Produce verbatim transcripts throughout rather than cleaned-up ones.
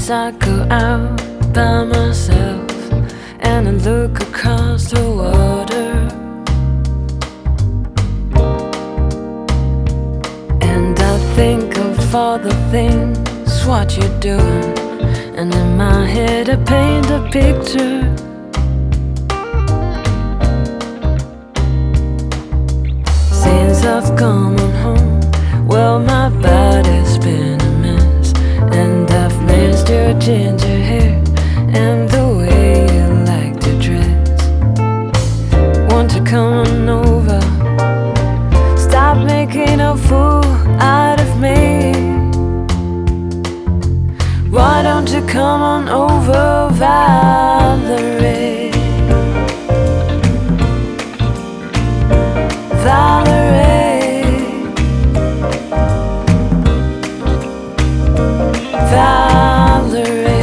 Sometimes I go out by myself and I look across the water, and I think of all the things what you're doing, and in my head I paint a picture. Since I've come on home, well, my body's been a mess, and I've missed your ginger hair and the way you like to dress. Won't you come on over? Stop making a fool out of me. Why don't you come on over, Valerie? Valerie, Valerie,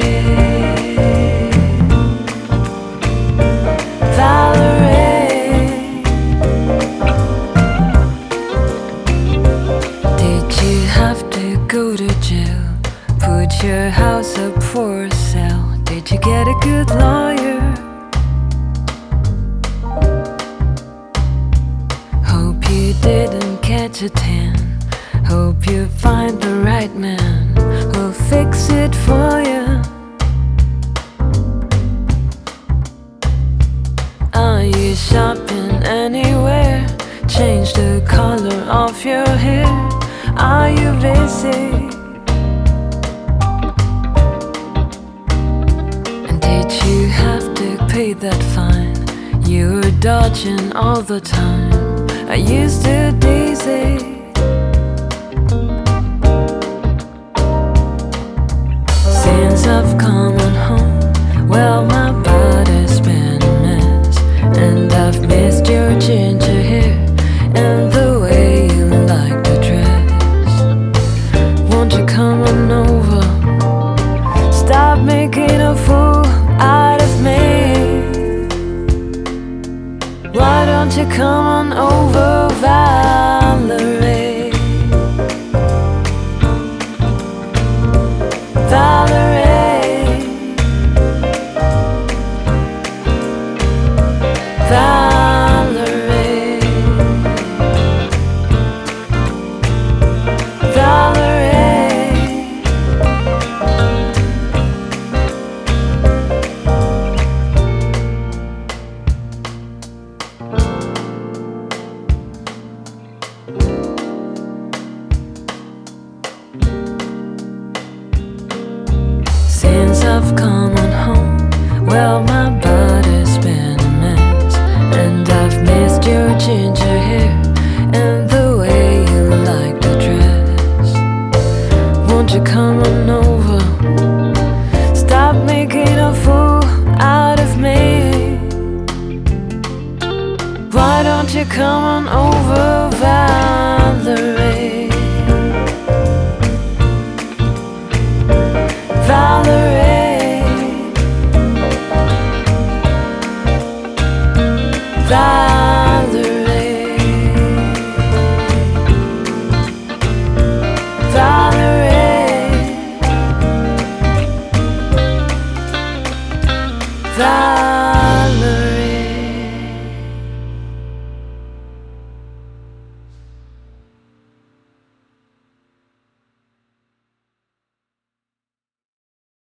Valerie. Did you have to go to jail? Put your house up for sale? Did you get a good lawyer? Hope you didn't catch a tan. Hope you find the right man who'll fix it for you. Are you shopping anywhere? Change the color of your hair. Are you busy? And did you have to pay that fine? You were dodging all the time. Are you still dizzy? Since I've come on home, well, my body's been a mess, and I've missed your ginger hair and the way you like to dress. Won't you come on over? Stop making a fool out of me. Why don't you come on over, Valerie? Valerie, Valerie, Valerie. Since I've come on home, well, my body's been a mess, and I've missed your ginger hair and the way you like to dress. Won't you come on over? Stop making a fool out of me. Why don't you come on over, Valerie? Valerie, Valerie, Valerie, Valerie.